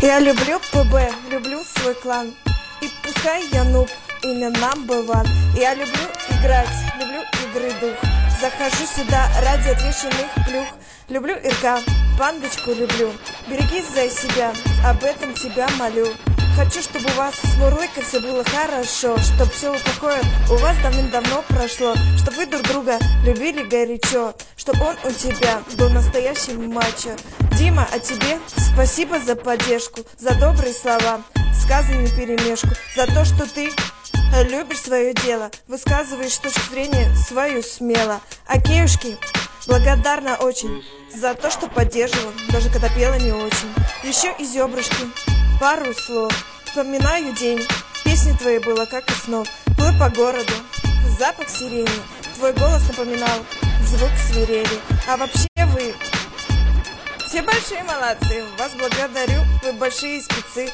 Я люблю ПБ, люблю свой клан. И пускай я нуб, имя number one. Я люблю играть, люблю игры дух. Захожу сюда ради отвешенных плюх. Люблю РК, пандочку люблю. Берегись за себя, об этом тебя молю. Хочу, чтобы у вас с Мурлыкой все было хорошо, чтоб все плохое у вас давным-давно прошло, чтоб вы друг друга любили горячо, чтоб он у тебя был настоящим мачо. Дима, а тебе спасибо за поддержку, за добрые слова, сказанные вперемешку, за то, что ты любишь свое дело, высказываешь точку зрения свою смело. А Кеюшке благодарна очень за то, что поддерживала, даже когда пела не очень. Еще из зебрышки пару слов. Вспоминаю день, песни твои было как и снов. Плыл по городу, запах сирени, твой голос напоминал звук свирели. А вообще вы все большие молодцы, вас благодарю, вы большие спецы.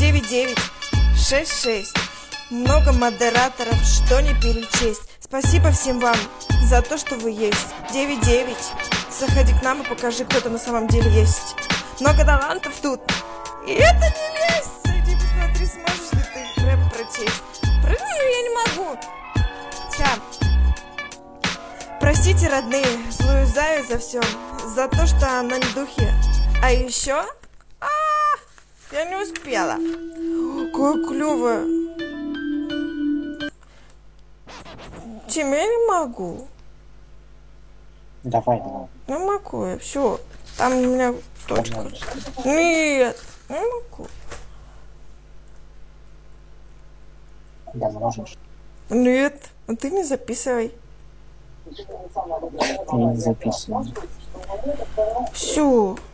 9966, много модераторов, что не перечесть. Спасибо всем вам за то, что вы есть. 99, заходи к нам и покажи, кто там на самом деле есть. Много талантов тут, и это не лезть. Иди посмотри, сможешь ли ты рэп прочесть. Прыгаю я не могу. Ча. Простите, родные, злую Заю за все, за то, что она не духе. А еще... я не успела. Какая клевая. Тим, я не могу. Давай. Не могу я, все. Там у меня точка. Нет, не могу. Да, можешь. Нет, ты не записывай. Я не записываю. Все.